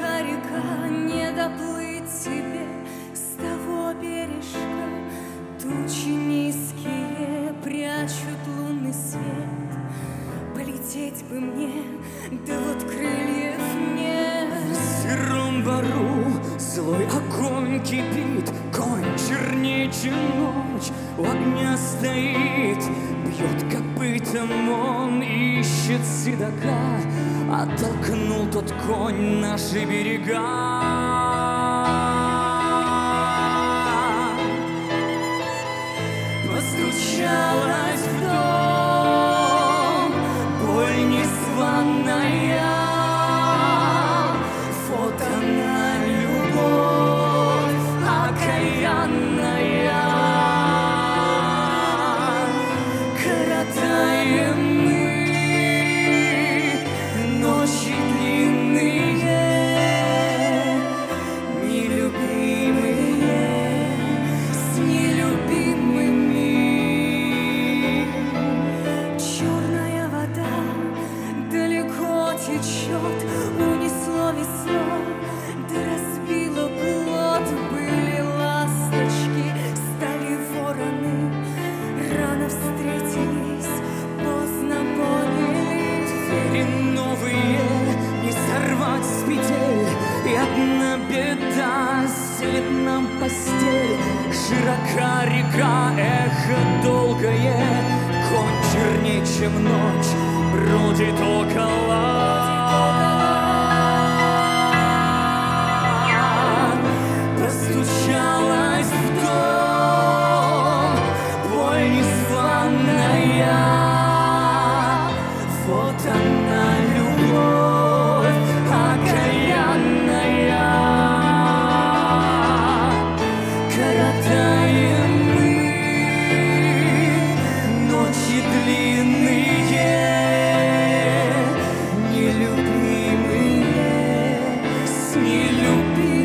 широка река, не доплыть тебе с того бережка. Тучи низкие прячут лунный свет. Полететь бы мне, да вот крыльев нет. В сыром бару злой огонь кипит, конь чернее, чем ночь, у огня стоит. Бьет копытом, он ищет седока, оттолкнул тот конь наши берега. Постучалась в дом боль незваная, вот она любовь окаянная. Коротаем мы ночи длинные, нелюбимые с нелюбимыми. Черная вода далеко течет, унесло весло, да разбило плот. Были ласточки, стали вороны, рано встретились, поздно поняли. Двери новые не сорвать с петель, и одна беда селит нам постель. Широка река, эхо долгое, конь черней, чем ночь, бродит около. Постучалась в дом боль незваная, вот она любовь окаянная. Коротаем мы ночи длинные, нелюбимые с нелюбимыми.